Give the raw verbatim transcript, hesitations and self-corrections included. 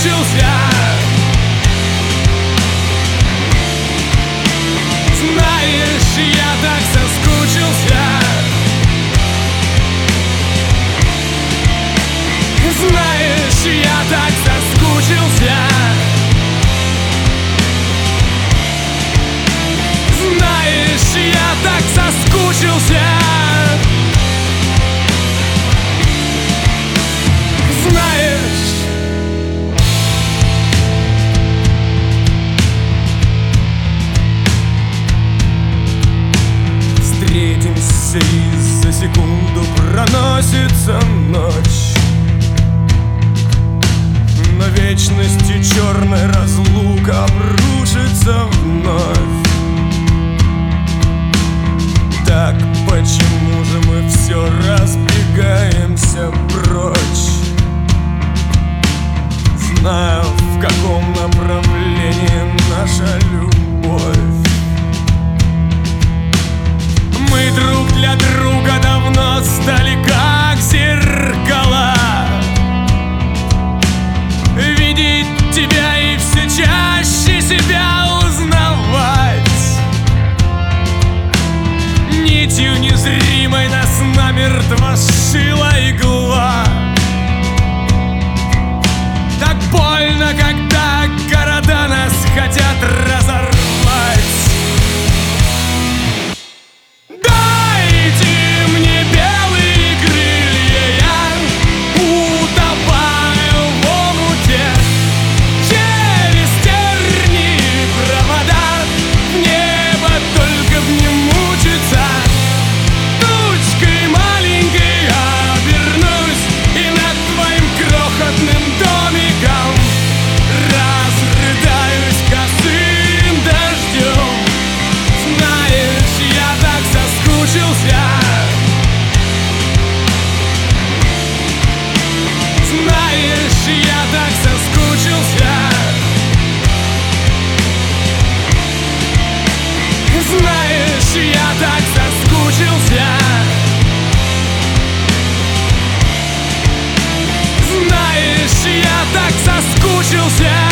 соскучился. Знаешь, я так соскучился. Знаешь, я так соскучился. Знаешь, я так соскучился. Знаешь, встретимся, и за секунду проносится ночь. На вечности черная разлука обрушится вновь. Так почему же мы все разбегаемся прочь? Знаю, в каком направлении наша любовь. Мы друг для друга давно стали как зеркала. Видеть тебя и все чаще себя узнавать. Нитью незримой нас намертво сшила игла. Так больно, когда города нас хотят разорвать. Знаешь, я так соскучился. Знаешь, я так соскучился. Знаешь, я так соскучился.